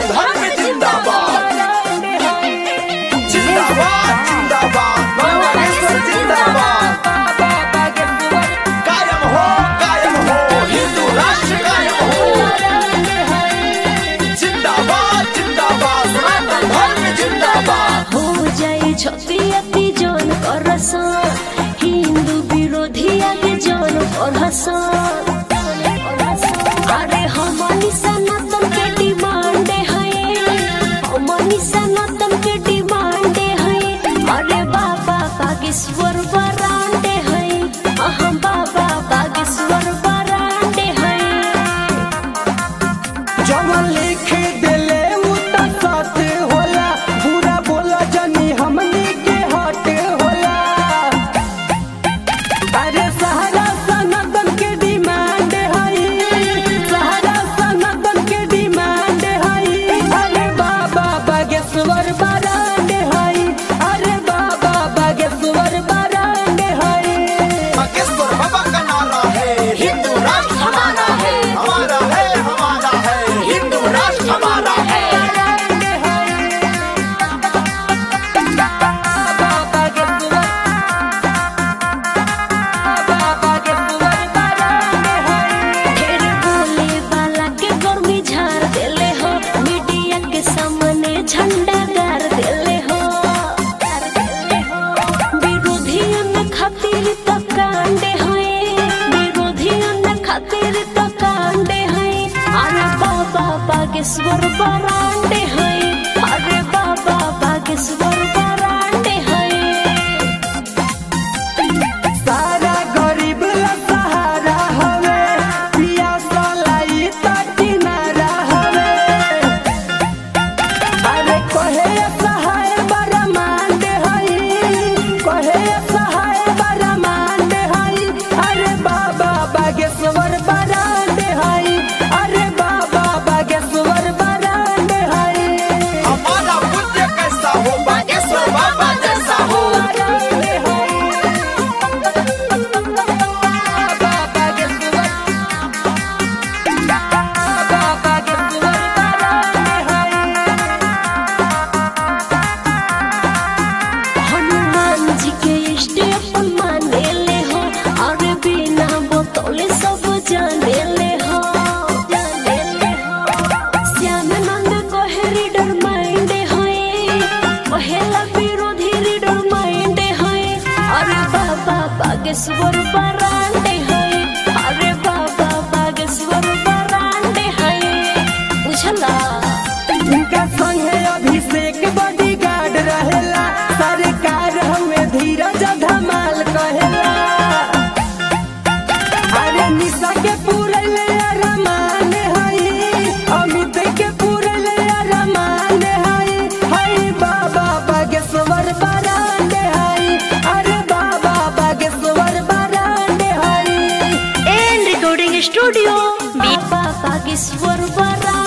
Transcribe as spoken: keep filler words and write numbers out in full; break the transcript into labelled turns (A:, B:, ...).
A: सनातन धर्म जिंदाबाद जिंदाबाद जिंदाबाद बांग्लादेश जिंदाबाद कायम हो कायम हो हिंदू राष्ट्र कायम हो जिंदाबाद जिंदाबाद सनातन धर्म जिंदाबाद
B: हो जाए छति अति जन करसन हिंदू विरोधी आगे जन करसन अरे हमनी सनातन के डिमांड है हमनी सनातन के डिमांड है अरे बाबा बागेश्वर बरांडे है अहम बाबा बागेश्वर बरांडे है
C: जवन लिख देले उ त सत होला बुरा बोला जनी हमनी के हट होला अरे सहारा सनातन के डिमांड है सहारा सनातन के डिमांड है अरे बाबा बागेश्वर बरांडे है अरे बाबा बागेश्वर बरांडे है
A: बागेश्वर बाबा का नारा है हिंदू राष्ट्र हमारा है हमारा है हमारा है हिंदू राष्ट्र हमारा है
B: ढेर बोले वाला के गर्मी झाड़ देले हो मीडिया के सामने झंडा गाड़ देले हो विरोधियन खातिर तो कांडे हैं विरोधियन खातिर तो कांडे हैं अरे बाबा बागेश्वर बरांडे हैं अरे बाबा बागेश्वर बरांडे हैं
C: सारा गरीब ला सहारा हवे पिया सलाई त किनारा हवे अरे कहे सहाय बड़ा मांडे हई कहे सहाय बड़ा मांडे हई अरे बाबा बागेश्वर बरांडे हई अरे बाबा बागेश्वर बरांडे हई
A: हमारा पुण्य कैसा हो बागेश्वर बाबा जैसा हो
C: बरांडे हई बाबा बागेश्वर बाबा बागेश्वर बरांडे हई
B: हनुमान जी के स्टेप माने ले हो और बिना बोतले सब जाने ले हो जाने ले हो श्याम नंद कहे रीडर माइंड है पहला विरोधी रीडर माइंड है अरे बाबा बागेश्वर बरांडे है अरे बाबा बागेश्वर बरांडे है बुझला
C: इनका संगे अभिषेक बॉडीगार्ड रहेला सरकार हमें धीरज धमाल कहेला अरे निशा के पूरले अरमान हई अमित के पूरले अरमान हई हई बाबा बागेश्वर बरांडे हई अरे बाबा बागेश्वर बरांडे हई
B: एंड रिकॉर्डिंग स्टूडियो बाबा बागेश्वर बरांडे